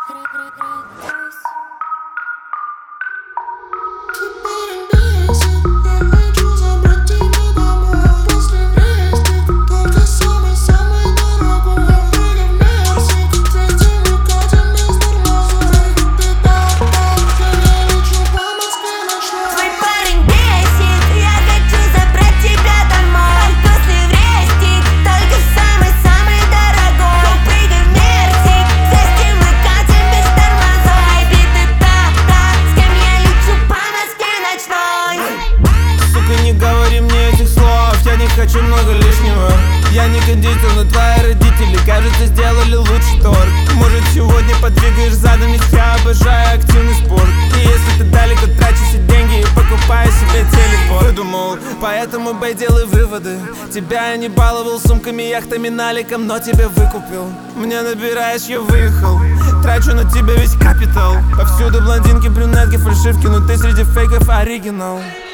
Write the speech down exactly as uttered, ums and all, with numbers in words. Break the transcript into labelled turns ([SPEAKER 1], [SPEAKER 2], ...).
[SPEAKER 1] Хочу много лишнего. Я не кондитер, но твои родители, кажется, сделали лучший торт. Может, сегодня подвигаешь задом, ведь я обожаю активный спорт. И если ты далеко тратишь деньги и покупаешь себе телепорт, выдумал, поэтому, бэй, делай выводы. Тебя я не баловал сумками, яхтами, наликом, но тебя выкупил. Мне набираешь, я выехал. Трачу на тебя весь капитал. Повсюду блондинки, брюнетки, фальшивки, но ты среди фейков оригинал.